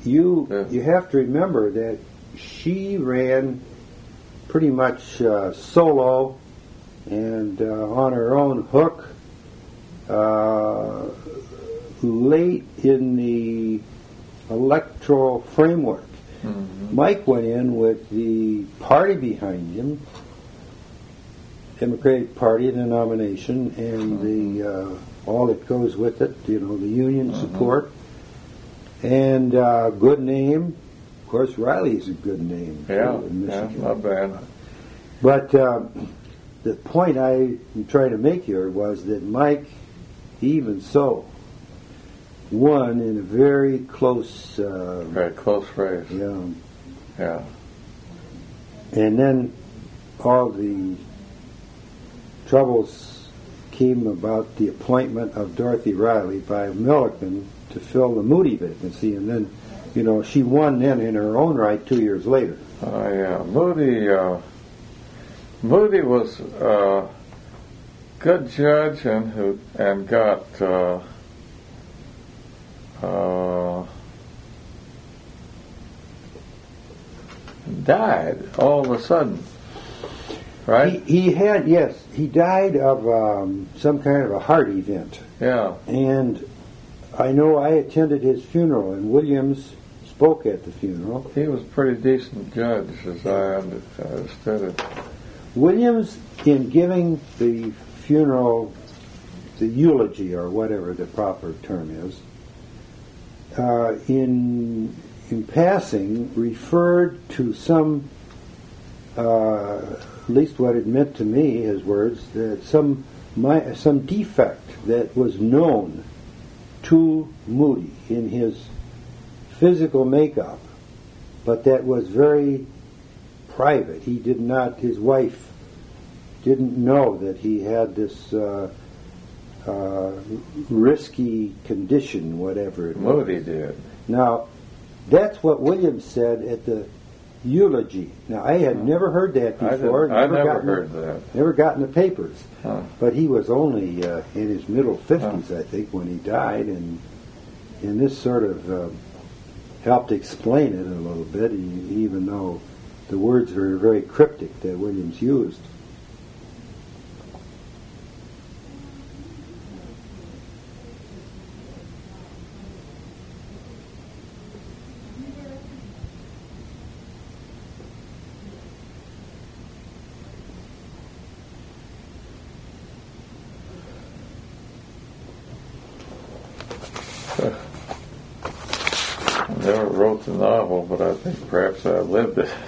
you have to remember that she ran pretty much solo and on her own hook late in the electoral framework. Mm-hmm. Mike went in with the party behind him, Democratic Party, the nomination, and the all that goes with it, the union support, and good name. Of course, Riley's a good name in Michigan. Yeah, not bad. But the point I'm trying to make here was that Mike, even so, won in a very close race. Yeah. And then all the troubles came about the appointment of Dorothy Riley by Milliken to fill the Moody vacancy, and then, she won then in her own right 2 years later. Yeah. Moody was a good judge and got died all of a sudden, right? He died of some kind of a heart event. Yeah. And I know I attended his funeral, and Williams spoke at the funeral. He was a pretty decent judge, as I understood it. Williams, in giving the funeral, the eulogy, or whatever the proper term is, in passing, referred to some, at least what it meant to me, his words, that some defect that was known to Moody in his physical makeup, but that was very private. He did not, his wife didn't know that he had this risky condition, whatever it was. Moody did. Now, that's what Williams said at the eulogy. Now, I had never heard that before. I never heard that. Never got in the papers. Huh. But he was only in his middle 50s, I think, when he died, and this sort of helped explain it a little bit, even though the words were very cryptic that Williams used. I never wrote the novel, but I think perhaps I lived it.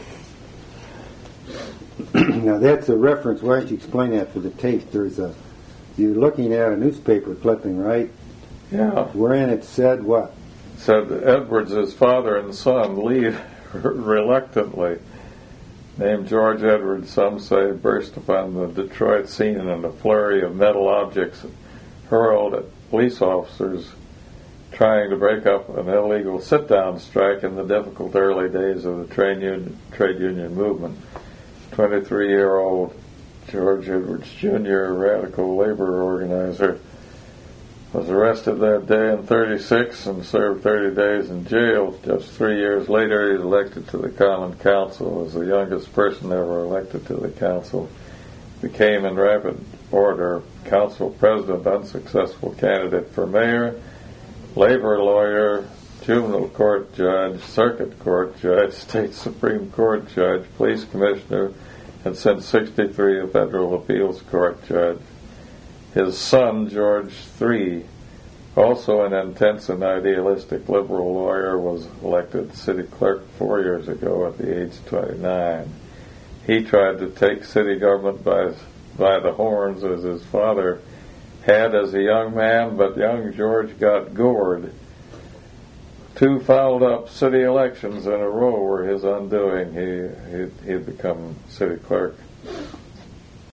Now that's a reference. Why don't you explain that for the tape? You're looking at a newspaper clipping, right? Yeah. Wherein it said what? It said Edwards' father and son leave reluctantly. Named George Edwards, some say, burst upon the Detroit scene in a flurry of metal objects hurled at police officers trying to break up an illegal sit-down strike in the difficult early days of the trade union movement. 23-year-old George Edwards Jr., radical labor organizer, was arrested that day in 36 and served 30 days in jail. Just 3 years later, he was elected to the Common Council as the youngest person ever elected to the council. Became in rapid order council president, unsuccessful candidate for mayor, labor lawyer, juvenile court judge, circuit court judge, state Supreme Court judge, police commissioner, and since '63 a federal appeals court judge. His son, George III, also an intense and idealistic liberal lawyer, was elected city clerk 4 years ago at the age of 29. He tried to take city government by the horns as his father had as a young man, but young George got gored. 2 fouled-up city elections in a row were his undoing. He'd become city clerk.